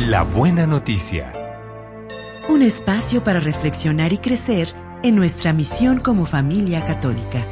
La buena noticia. Un espacio para reflexionar y crecer en nuestra misión como familia católica.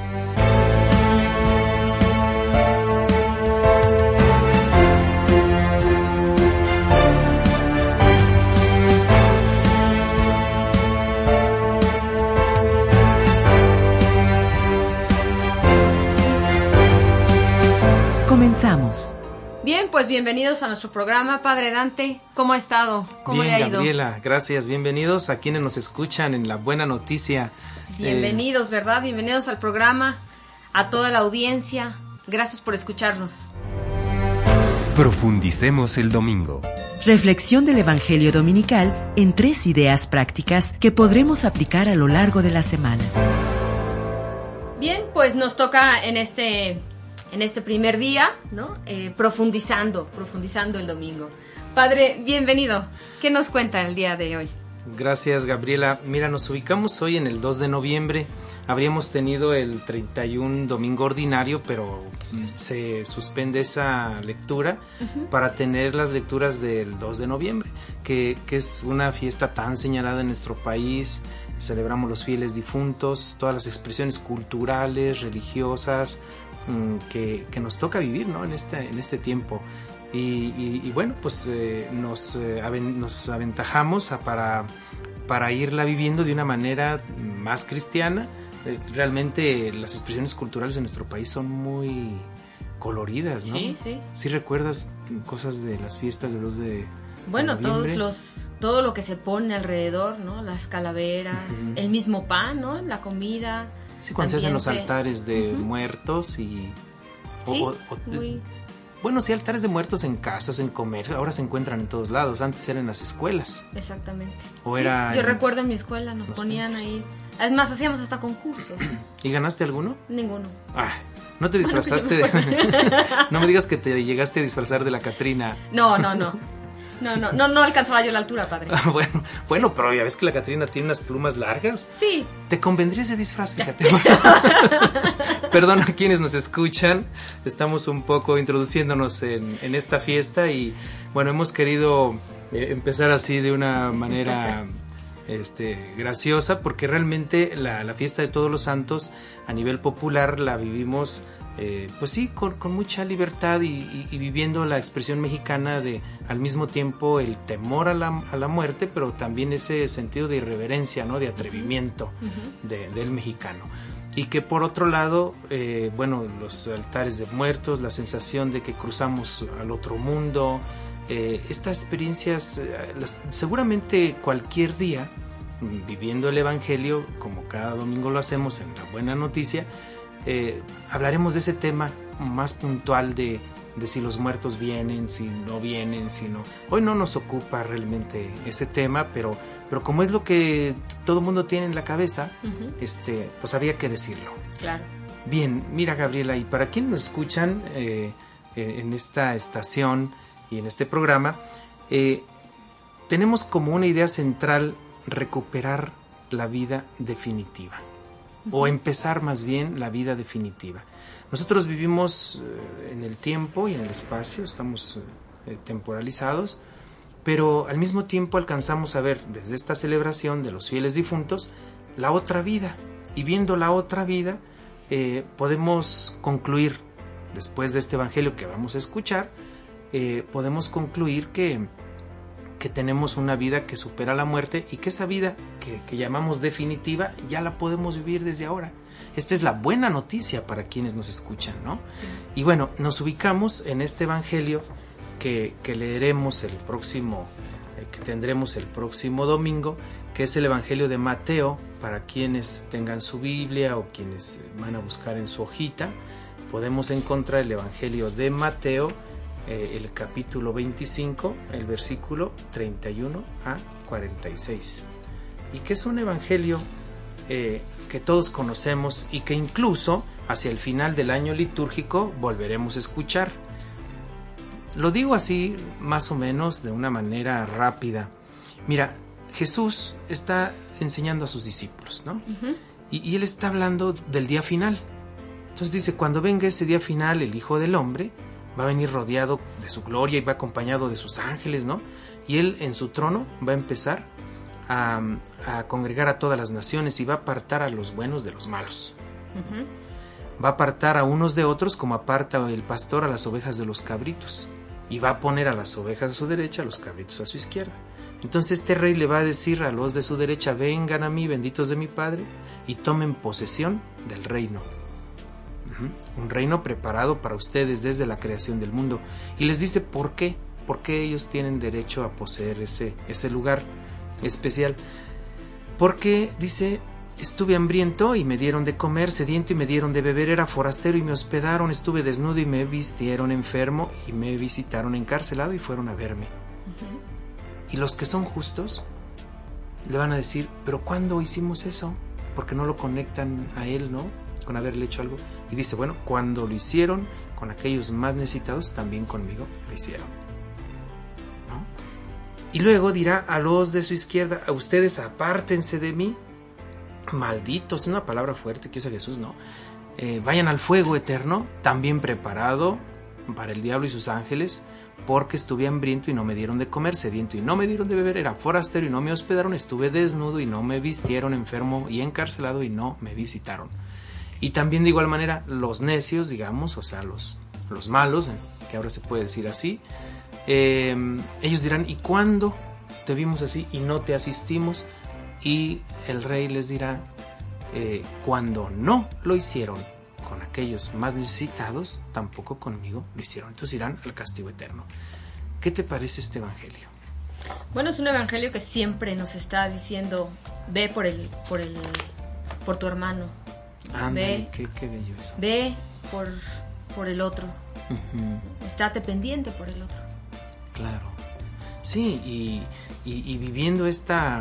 Comenzamos. Bien, pues bienvenidos a nuestro programa. Padre Dante, ¿cómo ha estado? ¿Cómo le ha ido? Gabriela, gracias. Bienvenidos a quienes nos escuchan en La Buena Noticia. Bienvenidos, ¿verdad? Bienvenidos al programa, a toda la audiencia. Gracias por escucharnos. Profundicemos el domingo. Reflexión del Evangelio Dominical en 3 ideas prácticas que podremos aplicar a lo largo de la semana. Bien, pues nos toca en este primer día, ¿no? Profundizando el domingo. Padre, bienvenido. ¿Qué nos cuenta el día de hoy? Gracias, Gabriela. Mira, nos ubicamos hoy en el 2 de noviembre. Habríamos tenido el 31 domingo ordinario, pero se suspende esa lectura para tener las lecturas del 2 de noviembre, que es una fiesta tan señalada en nuestro país. Celebramos los fieles difuntos, todas las expresiones culturales, religiosas, que nos toca vivir, ¿no? en este tiempo y bueno, pues nos aventajamos para irla viviendo de una manera más cristiana. Realmente las expresiones culturales en nuestro país son muy coloridas, ¿no? Sí. ¿Sí recuerdas cosas de las fiestas de 2 de Bueno, noviembre? todo lo que se pone alrededor, ¿no? Las calaveras, el mismo pan, ¿no? La comida. Sí, cuando se hacen los altares de muertos y... Bueno, sí, altares de muertos en casas, en comercio, ahora se encuentran en todos lados, antes eran en las escuelas. Exactamente. Yo recuerdo en mi escuela, nos ponían ahí, además hacíamos hasta concursos. ¿Y ganaste alguno? Ninguno. ¿No te disfrazaste No me digas que te llegaste a disfrazar de la Catrina. No alcanzaba yo la altura, padre. Bueno, pero ya ves que la Catrina tiene unas plumas largas. Sí. Te convendría ese disfraz, fíjate. Perdón a quienes nos escuchan, estamos un poco introduciéndonos en esta fiesta y bueno, hemos querido empezar así de una manera graciosa, porque realmente la fiesta de Todos los Santos a nivel popular la vivimos pues sí, con mucha libertad y viviendo la expresión mexicana de al mismo tiempo el temor a la muerte, pero también ese sentido de irreverencia, ¿no? De atrevimiento del mexicano. Y que por otro lado, los altares de muertos, la sensación de que cruzamos al otro mundo, estas experiencias, seguramente cualquier día, viviendo el Evangelio, como cada domingo lo hacemos en La Buena Noticia, hablaremos de ese tema más puntual de si los muertos vienen, si no vienen, si no. Hoy no nos ocupa realmente ese tema, pero como es lo que todo el mundo tiene en la cabeza, pues había que decirlo. Claro. Bien, mira, Gabriela, y para quienes nos escuchan en esta estación y en este programa, tenemos como una idea central recuperar la vida definitiva. O empezar más bien la vida definitiva. Nosotros vivimos en el tiempo y en el espacio, estamos temporalizados, pero al mismo tiempo alcanzamos a ver desde esta celebración de los fieles difuntos la otra vida. Y viendo la otra vida podemos concluir, después de este evangelio que vamos a escuchar, podemos concluir que tenemos una vida que supera la muerte y que esa vida que llamamos definitiva ya la podemos vivir desde ahora. Esta es la buena noticia para quienes nos escuchan, ¿no? Y bueno, nos ubicamos en este evangelio que leeremos el próximo, que tendremos el próximo domingo, que es el evangelio de Mateo. Para quienes tengan su Biblia o quienes van a buscar en su hojita, podemos encontrar el evangelio de Mateo, el capítulo 25, el versículo 31 a 46, y que es un evangelio que todos conocemos y que incluso hacia el final del año litúrgico volveremos a escuchar. Lo digo así más o menos de una manera rápida. Mira, Jesús está enseñando a sus discípulos, ¿no? Y él está hablando del día final. Entonces dice, cuando venga ese día final, el Hijo del Hombre va a venir rodeado de su gloria y va acompañado de sus ángeles, ¿no? Y Él en su trono va a empezar a congregar a todas las naciones y va a apartar a los buenos de los malos. Va a apartar a unos de otros como aparta el pastor a las ovejas de los cabritos. Y va a poner a las ovejas a su derecha, a los cabritos a su izquierda. Entonces este rey le va a decir a los de su derecha: vengan a mí, benditos de mi Padre, y tomen posesión del reino. Un reino preparado para ustedes desde la creación del mundo. Y les dice por qué. ¿Por qué ellos tienen derecho a poseer ese lugar especial? Porque dice: estuve hambriento y me dieron de comer, sediento y me dieron de beber, era forastero y me hospedaron, estuve desnudo y me vistieron, enfermo y me visitaron, encarcelado y fueron a verme. Y los que son justos le van a decir: pero ¿cuándo hicimos eso? Porque no lo conectan a él, ¿no? Con haberle hecho algo. Y dice: bueno, cuando lo hicieron con aquellos más necesitados, también conmigo lo hicieron, ¿no? Y luego dirá a los de su izquierda: a ustedes apártense de mí, malditos, es una palabra fuerte que usa Jesús, ¿no? Vayan al fuego eterno, también preparado para el diablo y sus ángeles, porque estuve hambriento y no me dieron de comer, sediento y no me dieron de beber, era forastero y no me hospedaron, estuve desnudo y no me vistieron, enfermo y encarcelado y no me visitaron. Y también de igual manera los necios, digamos, o sea, los malos, que ahora se puede decir así, ellos dirán: ¿y cuándo te vimos así y no te asistimos? Y el rey les dirá: cuando no lo hicieron con aquellos más necesitados, tampoco conmigo lo hicieron. Entonces irán al castigo eterno. ¿Qué te parece este evangelio? Bueno, es un evangelio que siempre nos está diciendo: ve por tu hermano. Ándale, qué bello eso. Ve por el otro. Estate pendiente por el otro. Claro. Sí, y viviendo esta...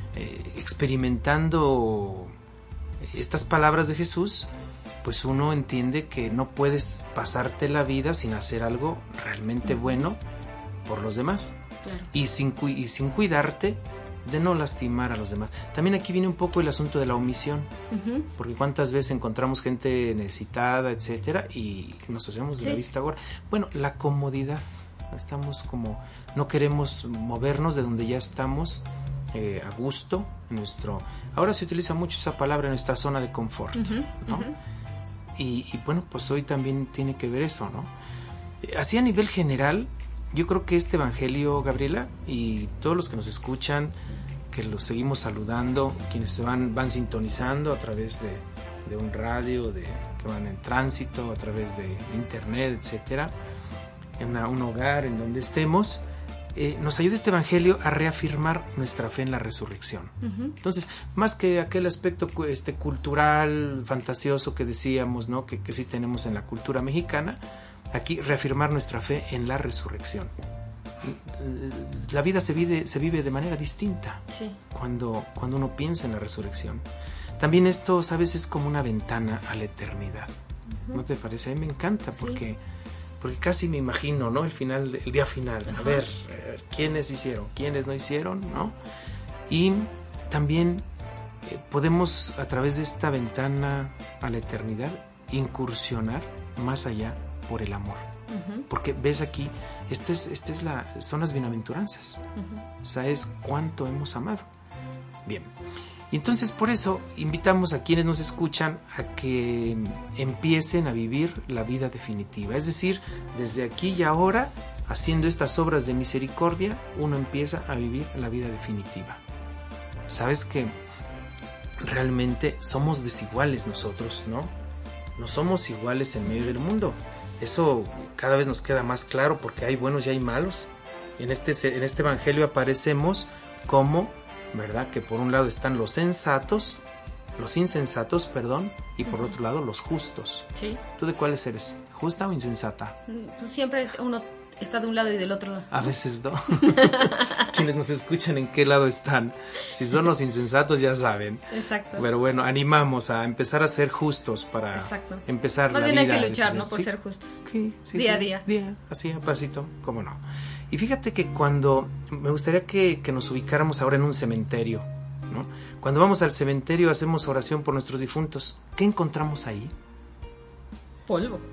experimentando estas palabras de Jesús, pues uno entiende que no puedes pasarte la vida sin hacer algo realmente bueno por los demás. Claro. Y sin cuidarte de no lastimar a los demás. También aquí viene un poco el asunto de la omisión, porque cuántas veces encontramos gente necesitada, etcétera, y nos hacemos de la vista gorda. Bueno, la comodidad, estamos como, no queremos movernos de donde ya estamos a gusto, ahora se utiliza mucho esa palabra, en nuestra zona de confort, ¿no? Y bueno, pues hoy también tiene que ver eso, ¿no? Así a nivel general, yo creo que este evangelio, Gabriela, y todos los que nos escuchan, que los seguimos saludando, quienes se van sintonizando a través de un radio, que van en tránsito, a través de internet, etcétera, en un hogar, en donde estemos, nos ayuda este evangelio a reafirmar nuestra fe en la resurrección. Entonces, más que aquel aspecto cultural, fantasioso que decíamos, ¿no? que sí tenemos en la cultura mexicana, aquí reafirmar nuestra fe en la resurrección. La vida se vive de manera distinta cuando uno piensa en la resurrección. También esto, ¿sabes? Es como una ventana a la eternidad. ¿No te parece? A mí me encanta porque casi me imagino, ¿no? El día final. A ver, quiénes hicieron, quiénes no hicieron, ¿no? Y también podemos, a través de esta ventana a la eternidad, incursionar más allá por el amor. Porque ves aquí, son las bienaventuranzas. O sea, es cuánto hemos amado. Bien. Y entonces por eso invitamos a quienes nos escuchan a que empiecen a vivir la vida definitiva. Es decir, desde aquí y ahora, haciendo estas obras de misericordia, uno empieza a vivir la vida definitiva. Sabes que realmente somos desiguales nosotros, ¿no? No somos iguales en medio del mundo. Eso cada vez nos queda más claro porque hay buenos y hay malos. En este evangelio aparecemos como, ¿verdad? Que por un lado están los insensatos, y por otro lado los justos. Sí. ¿Tú de cuáles eres? ¿Justa o insensata? Pues siempre uno está de un lado y del otro. A veces no. Quienes nos escuchan, ¿en qué lado están? Si son los insensatos, ya saben. Exacto. Pero bueno, animamos a empezar a ser justos para empezar la vida. Más bien hay que luchar, ¿no? Por ser justos. Sí, día a día. Así, a pasito, cómo no. Y fíjate que me gustaría que nos ubicáramos ahora en un cementerio, ¿no? Cuando vamos al cementerio hacemos oración por nuestros difuntos. ¿Qué encontramos ahí? Polvo.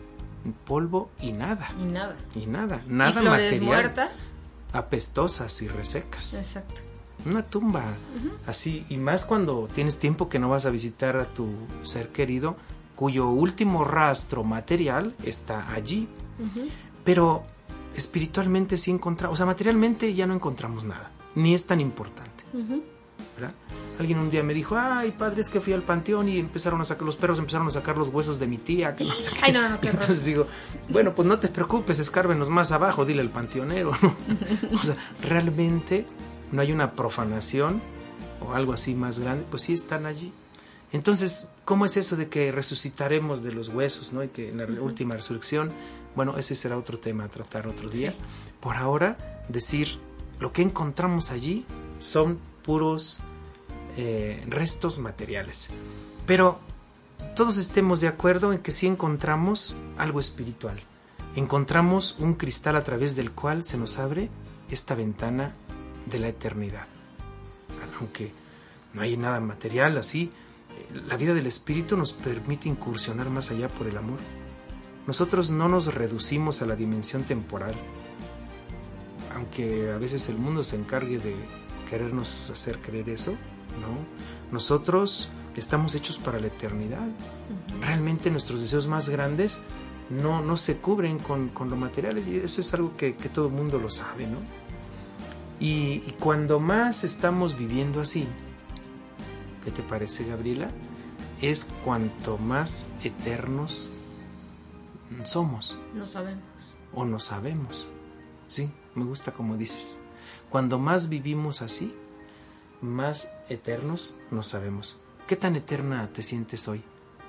polvo y nada. Y nada. Y nada y flores material. Muertas. Apestosas y resecas. Exacto. Una tumba, así, y más cuando tienes tiempo que no vas a visitar a tu ser querido, cuyo último rastro material está allí. Pero espiritualmente sí encontramos, o sea, materialmente ya no encontramos nada, ni es tan importante. ¿Verdad? Alguien un día me dijo, ay, padre, es que fui al panteón y los perros empezaron a sacar los huesos de mi tía, que no sé qué. Ay, no, qué Entonces digo, bueno, pues no te preocupes, escárbenos más abajo, dile al panteonero, ¿no? O sea, realmente no hay una profanación o algo así más grande, pues sí están allí. Entonces, ¿cómo es eso de que resucitaremos de los huesos, ¿no? Y que en la última resurrección, bueno, ese será otro tema a tratar otro día. Sí. Por ahora, decir, lo que encontramos allí son puros restos materiales. Pero todos estemos de acuerdo en que sí encontramos algo espiritual. Encontramos un cristal a través del cual se nos abre esta ventana de la eternidad. Aunque no hay nada material así, la vida del espíritu nos permite incursionar más allá por el amor. Nosotros no nos reducimos a la dimensión temporal, aunque a veces el mundo se encargue de querernos hacer creer eso, ¿no? Nosotros estamos hechos para la eternidad. Realmente nuestros deseos más grandes no se cubren con lo material, y eso es algo que todo el mundo lo sabe, ¿no? Y cuando más estamos viviendo así, ¿qué te parece, Gabriela? Es cuanto más eternos somos. No sabemos. O no sabemos. Sí, me gusta como dices. Cuando más vivimos así, más eternos nos sabemos. ¿Qué tan eterna te sientes hoy?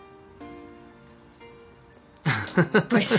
Pues.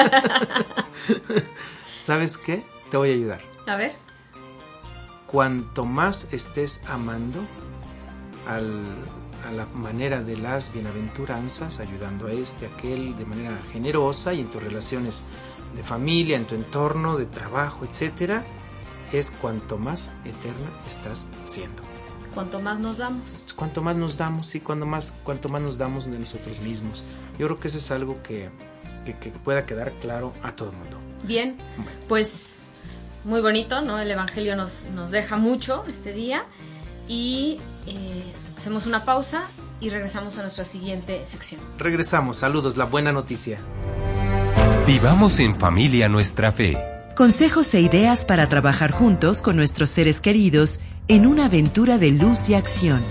¿Sabes qué? Te voy a ayudar. A ver. Cuanto más estés amando a la manera de las bienaventuranzas, ayudando a aquel de manera generosa, y en tus relaciones de familia, en tu entorno de trabajo, etcétera, es cuanto más eterna estás siendo. Cuanto más nos damos. Cuanto más nos damos, sí, cuanto más nos damos de nosotros mismos. Yo creo que eso es algo que pueda quedar claro a todo el mundo. Bien, pues muy bonito, ¿no? El Evangelio nos deja mucho este día, y hacemos una pausa y regresamos a nuestra siguiente sección. Regresamos, saludos, la buena noticia. Vivamos en familia nuestra fe. Consejos e ideas para trabajar juntos con nuestros seres queridos en una aventura de luz y acción.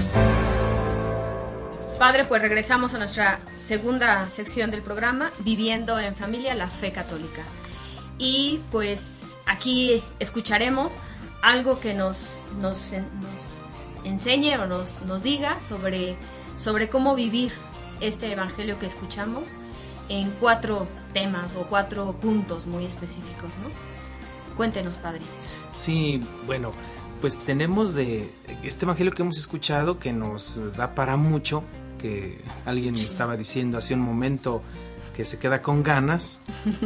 Padre, pues regresamos a nuestra segunda sección del programa, Viviendo en Familia, la Fe Católica. Y pues aquí escucharemos algo que nos enseñe o nos diga sobre cómo vivir este evangelio que escuchamos en 4 temas o 4 puntos muy específicos, ¿no? Cuéntenos, Padre. Sí, bueno, pues tenemos de este evangelio que hemos escuchado, que nos da para mucho, que alguien me estaba diciendo hace un momento que se queda con ganas.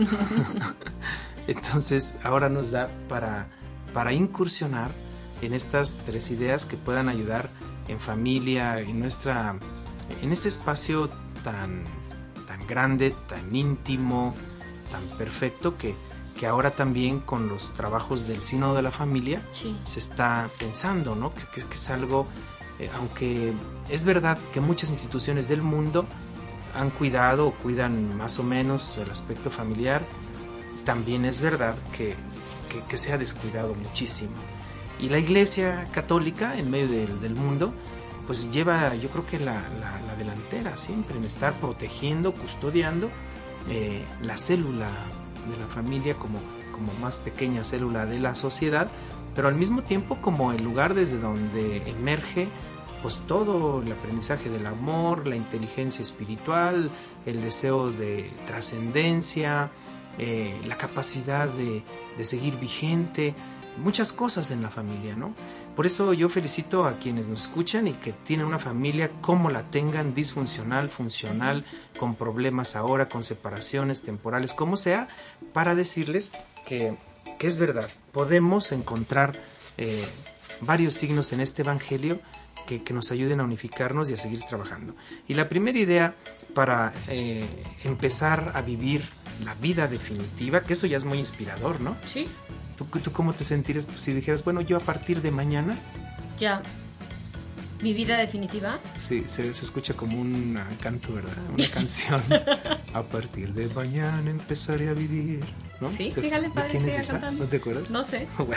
Entonces ahora nos da para incursionar en estas 3 ideas que puedan ayudar en familia, en este espacio tan grande, tan íntimo, tan perfecto, que ahora también con los trabajos del Sínodo de la Familia se está pensando, ¿no? Que es algo, aunque es verdad que muchas instituciones del mundo han cuidado o cuidan más o menos el aspecto familiar, también es verdad que se ha descuidado muchísimo. Y la Iglesia Católica en medio del mundo pues lleva, yo creo que la delantera siempre en estar protegiendo, custodiando la célula de la familia como más pequeña célula de la sociedad, pero al mismo tiempo como el lugar desde donde emerge pues todo el aprendizaje del amor, la inteligencia espiritual, el deseo de trascendencia, la capacidad de seguir vigente, muchas cosas en la familia, ¿no? Por eso yo felicito a quienes nos escuchan y que tienen una familia, como la tengan, disfuncional, funcional, con problemas ahora, con separaciones temporales, como sea, para decirles que es verdad, podemos encontrar varios signos en este evangelio que nos ayuden a unificarnos y a seguir trabajando. Y la primera idea para empezar a vivir la vida definitiva, que eso ya es muy inspirador, ¿no? Sí. ¿Tú cómo te sentirías si dijeras, bueno, yo a partir de mañana? Ya. ¿Mi vida definitiva? Sí, se escucha como un canto, ¿verdad? Una canción. A partir de mañana empezaré a vivir, ¿no? Sí, fíjale, padre, ¿de quién es siga esa? cantando. ¿No te acuerdas? No sé. Bueno.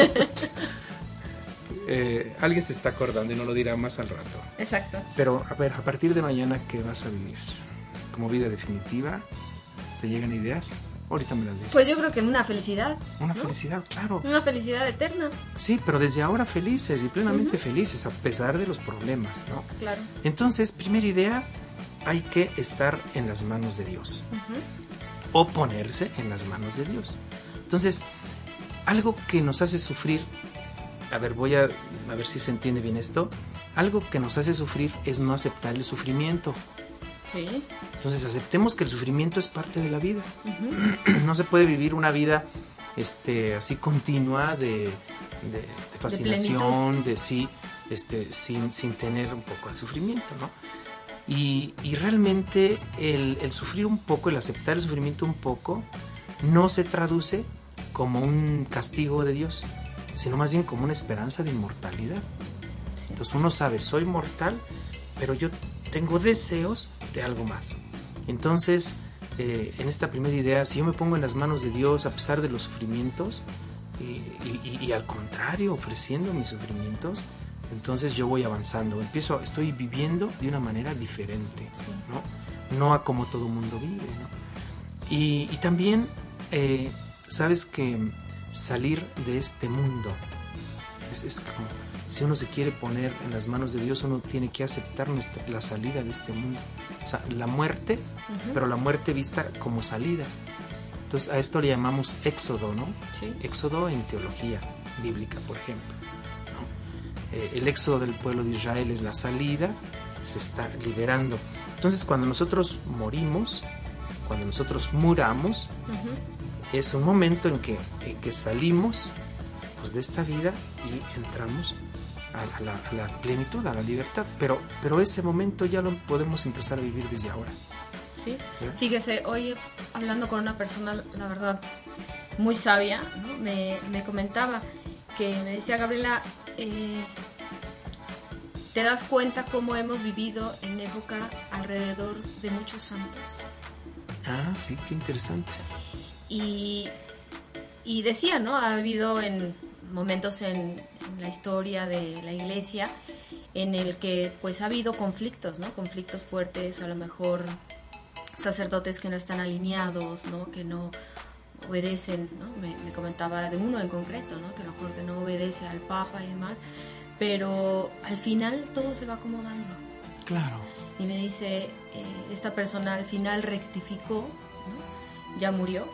Alguien se está acordando y no lo dirá más al rato. Exacto. Pero, a ver, a partir de mañana, ¿qué vas a vivir? ¿Como vida definitiva? ¿Te llegan ideas? Ahorita me las dices. Pues yo creo que una felicidad. Una ¿no? felicidad, claro. Una felicidad eterna. Sí, pero desde ahora felices y plenamente felices, a pesar de los problemas, ¿no? Claro. Entonces, primera idea, hay que estar en las manos de Dios. O ponerse en las manos de Dios. Entonces, algo que nos hace sufrir, a ver, voy a ver si se entiende bien esto. Algo que nos hace sufrir es no aceptar el sufrimiento. Sí. Entonces aceptemos que el sufrimiento es parte de la vida. No se puede vivir una vida así continua de fascinación, sin tener un poco de sufrimiento, ¿no? Y realmente el sufrir un poco, el aceptar el sufrimiento un poco, no se traduce como un castigo de Dios, sino más bien como una esperanza de inmortalidad. Sí. Entonces uno sabe, soy mortal, pero yo tengo deseos de algo más. Entonces, en esta primera idea, si yo me pongo en las manos de Dios a pesar de los sufrimientos y al contrario, ofreciendo mis sufrimientos, entonces yo voy avanzando, estoy viviendo de una manera diferente, sí. No a como todo mundo vive, ¿no? Y también, sabes que salir de este mundo es como, si uno se quiere poner en las manos de Dios, uno tiene que aceptar la salida de este mundo. O sea, la muerte, pero la muerte vista como salida. Entonces a esto le llamamos éxodo, ¿no? Sí. Éxodo en teología bíblica, por ejemplo, ¿no? El éxodo del pueblo de Israel es la salida, se está liberando. Entonces cuando nosotros morimos, cuando nosotros muramos, es un momento en que salimos pues, de esta vida y entramos a la plenitud, a la libertad, pero ese momento ya lo podemos empezar a vivir desde ahora. Sí, fíjese, hoy hablando con una persona, la verdad, muy sabia, ¿no? me comentaba que me decía, Gabriela, te das cuenta cómo hemos vivido en época alrededor de muchos santos. Ah, sí, qué interesante. Y decía, ¿no? Ha habido en momentos en la historia de la iglesia en el que pues ha habido conflictos, ¿no? Conflictos fuertes, a lo mejor sacerdotes que no están alineados, ¿no? Que no obedecen, ¿no? Me comentaba de uno en concreto, ¿no? Que a lo mejor que no obedece al Papa y demás, pero al final todo se va acomodando. Claro. Y me dice, esta persona al final rectificó, ¿no? Ya murió,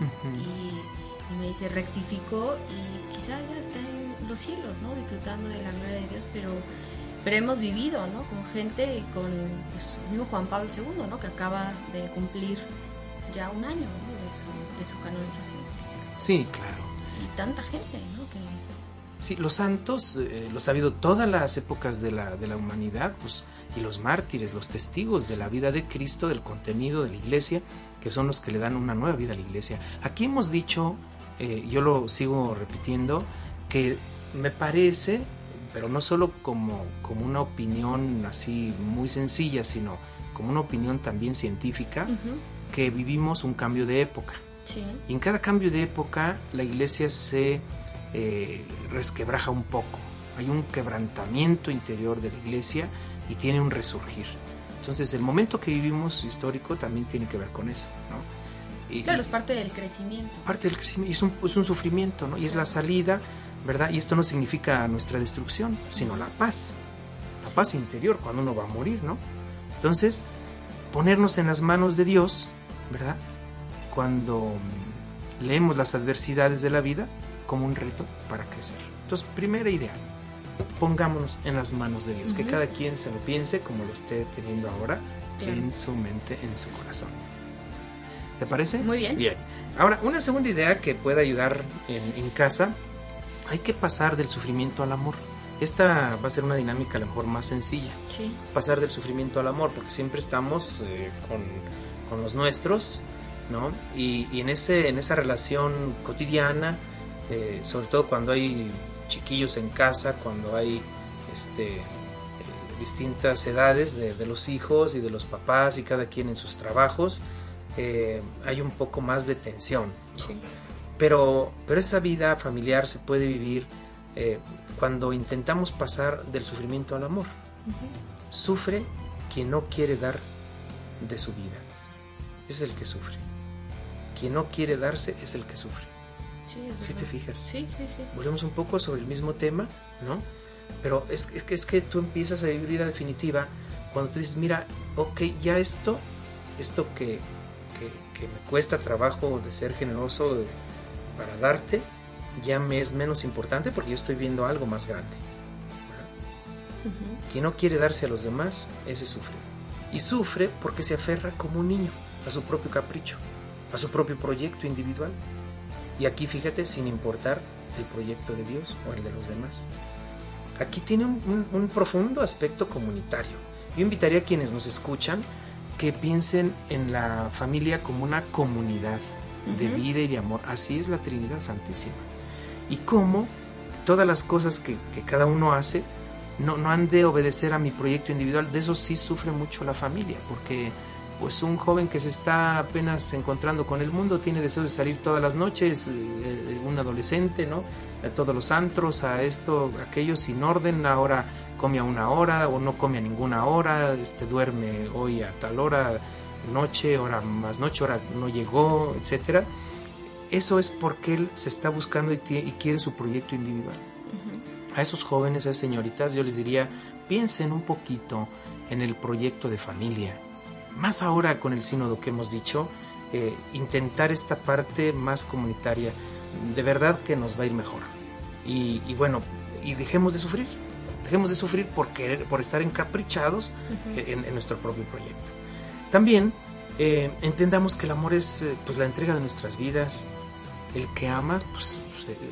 y me dice, rectificó y quizá ya está en los cielos, ¿no? Disfrutando de la gloria de Dios, pero hemos vivido, ¿no? Con gente, con pues, el mismo Juan Pablo II, ¿no? Que acaba de cumplir ya un año, ¿no? de su canonización. Sí, claro. Y tanta gente, ¿no? Sí, los santos, los ha habido todas las épocas de la humanidad, pues, y los mártires, los testigos de la vida de Cristo, del contenido de la iglesia, que son los que le dan una nueva vida a la iglesia. Aquí hemos dicho, yo lo sigo repitiendo, que me parece, pero no solo como una opinión así muy sencilla, sino como una opinión también científica, que vivimos un cambio de época. Sí. Y en cada cambio de época la iglesia se resquebraja un poco. Hay un quebrantamiento interior de la iglesia y tiene un resurgir. Entonces el momento que vivimos histórico también tiene que ver con eso, ¿no? Claro, es parte del crecimiento. Parte del crecimiento, y es un sufrimiento, ¿no? Y es la salida, ¿verdad? Y esto no significa nuestra destrucción, sino la paz. La paz interior cuando uno va a morir, ¿no? Entonces, ponernos en las manos de Dios, ¿verdad? Cuando leemos las adversidades de la vida como un reto para crecer. Entonces, primera idea, pongámonos en las manos de Dios, que cada quien se lo piense como lo esté teniendo ahora, claro, en su mente, en su corazón. ¿Te parece? Muy bien. Bien. Ahora, una segunda idea que puede ayudar en casa, hay que pasar del sufrimiento al amor. Esta va a ser una dinámica a lo mejor más sencilla. Sí. Pasar del sufrimiento al amor, porque siempre estamos con los nuestros, ¿no? Y en esa relación cotidiana, sobre todo cuando hay chiquillos en casa, cuando hay distintas edades de los hijos y de los papás y cada quien en sus trabajos, hay un poco más de tensión, ¿no? Sí. Pero esa vida familiar se puede vivir cuando intentamos pasar del sufrimiento al amor. Uh-huh. Sufre quien no quiere dar de su vida. Es el que sufre. Quien no quiere darse es el que sufre. ¿Sí te fijas? Sí. Volvemos un poco sobre el mismo tema, ¿no? Pero es que tú empiezas a vivir vida definitiva cuando tú dices, mira, ok, ya esto que me cuesta trabajo de ser generoso para darte, ya me es menos importante porque yo estoy viendo algo más grande. Uh-huh. Quien no quiere darse a los demás, ese sufre. Y sufre porque se aferra como un niño a su propio capricho, a su propio proyecto individual. Y aquí fíjate, sin importar el proyecto de Dios o el de los demás. Aquí tiene un profundo aspecto comunitario. Yo invitaría a quienes nos escuchan que piensen en la familia como una comunidad de vida y de amor. Así es la Trinidad Santísima. Y cómo todas las cosas que cada uno hace no han de obedecer a mi proyecto individual. De eso sí sufre mucho la familia, porque pues un joven que se está apenas encontrando con el mundo tiene deseos de salir todas las noches, un adolescente, ¿no? A todos los antros, a esto, aquello, sin orden. Ahora come a una hora o no come a ninguna hora, duerme hoy a tal hora, noche, hora más noche, hora no llegó, etcétera. Eso es porque él se está buscando y quiere su proyecto individual. Uh-huh. A esos jóvenes, a esas señoritas, yo les diría, piensen un poquito en el proyecto de familia. Más ahora con el sínodo que hemos dicho, intentar esta parte más comunitaria, de verdad que nos va a ir mejor. Y bueno, y dejemos de sufrir por estar encaprichados en nuestro propio proyecto. También entendamos que el amor es pues la entrega de nuestras vidas. El que ama pues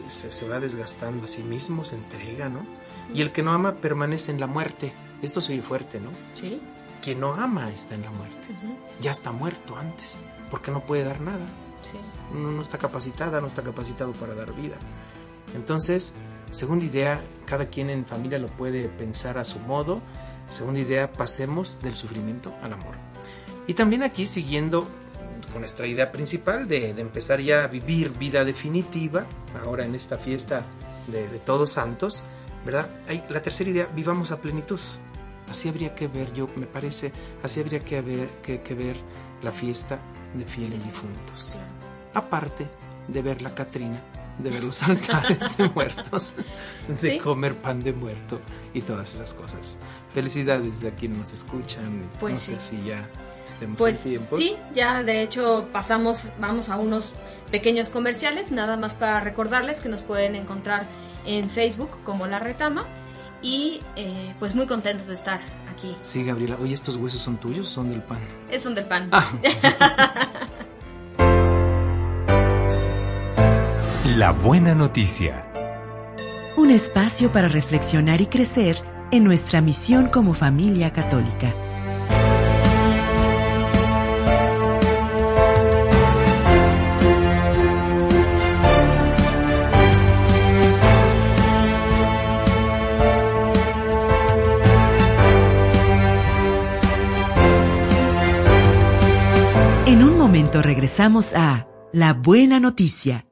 se va desgastando a sí mismo, se entrega, ¿no? Y el que no ama permanece en la muerte. Esto se oye fuerte, ¿no? Sí. Quien no ama está en la muerte. Ya está muerto antes, porque no puede dar nada. Sí. No está capacitada, no está capacitado para dar vida. Entonces, segunda idea, cada quien en familia lo puede pensar a su modo. Segunda idea, pasemos del sufrimiento al amor. Y también aquí, siguiendo con nuestra idea principal de empezar ya a vivir vida definitiva, ahora en esta fiesta de Todos Santos, ¿verdad? La tercera idea, vivamos a plenitud. Así habría que ver, me parece, así habría que ver la fiesta de fieles difuntos. Aparte de ver la Catrina, de ver los altares de muertos, de comer pan de muerto y todas esas cosas. Felicidades a quienes nos escuchan. Pues no sé si ya estemos en tiempo. Sí, ya de hecho vamos a unos pequeños comerciales, nada más para recordarles que nos pueden encontrar en Facebook como La Retama. Y pues muy contentos de estar aquí. Sí, Gabriela. Oye, ¿estos huesos son tuyos o son del pan? Son del pan. La buena noticia. Un espacio para reflexionar y crecer en nuestra misión como familia católica. En un momento regresamos a La Buena Noticia.